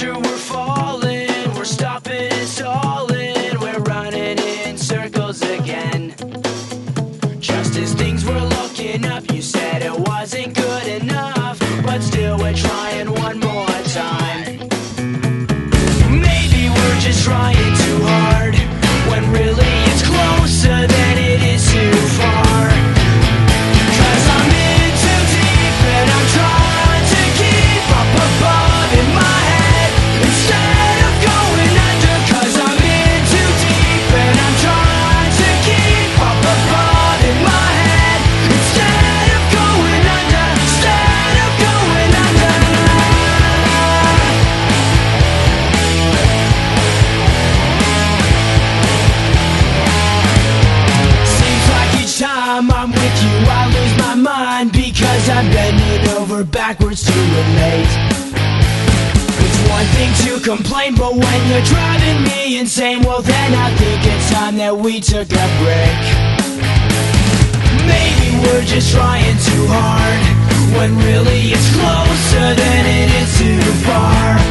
faster we're falling, we're stopping and stalling, we're running in circles again. Just as things were looking up, you said it wasn't good enough, but still we're trying one more time. Maybe we're just trying too hard, when really it's closer than it is too far. 'Cause I'm in too deep and I'm trying to keep up above in my head instead of going under. 'Cause I'm in too deep and I'm trying to keep up above in my head instead of going under, instead of going under. Seems like each time I'm with you I lose my mind, because I'm bending over backwards to relate. It's one thing to complain, but when you're driving me insane, well then I think it's time that we took a break. Maybe we're just trying too hard, when really it's closer than it is too far.